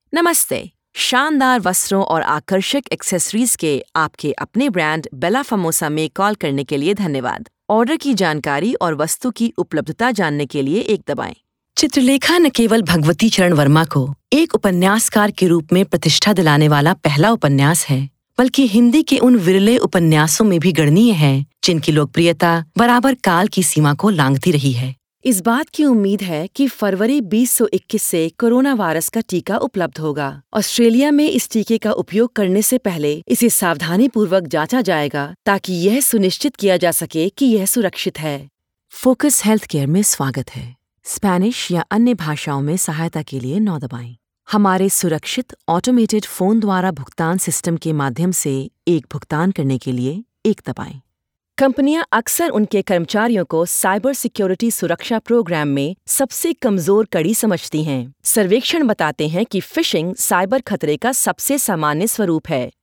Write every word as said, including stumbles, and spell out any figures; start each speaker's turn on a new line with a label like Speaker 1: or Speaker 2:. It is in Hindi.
Speaker 1: नमस्ते। शानदार वस्त्रों और आकर्षक एक्सेसरीज के आपके अपने ब्रांड बेला फामोसा में कॉल करने के लिए धन्यवाद। ऑर्डर की जानकारी और वस्तु की उपलब्धता जानने के लिए एक दबाएं।
Speaker 2: चित्रलेखा न केवल भगवती चरण वर्मा को एक उपन्यासकार के रूप में प्रतिष्ठा दिलाने वाला पहला उपन्यास है, बल्कि हिंदी के उन विरले उपन्यासों में भी गणनीय है जिनकी लोकप्रियता बराबर काल की सीमा को लांघती रही है।
Speaker 1: इस बात की उम्मीद है कि फरवरी बीस सौ इक्कीस से कोरोना वायरस का टीका उपलब्ध होगा। ऑस्ट्रेलिया में इस टीके का उपयोग करने से पहले इसे सावधानी पूर्वक जांचा जाएगा ताकि यह सुनिश्चित किया जा सके कि यह सुरक्षित है।
Speaker 2: फोकस हेल्थ केयर में स्वागत है। स्पेनिश या अन्य भाषाओं में सहायता के लिए नौ दबाएं। हमारे सुरक्षित ऑटोमेटेड फोन द्वारा भुगतान सिस्टम के माध्यम से एक भुगतान करने के लिए एक दबाएं।
Speaker 1: कंपनियां अक्सर उनके कर्मचारियों को साइबर सिक्योरिटी सुरक्षा प्रोग्राम में सबसे कमजोर कड़ी समझती हैं। सर्वेक्षण बताते हैं कि फिशिंग साइबर खतरे का सबसे सामान्य स्वरूप है।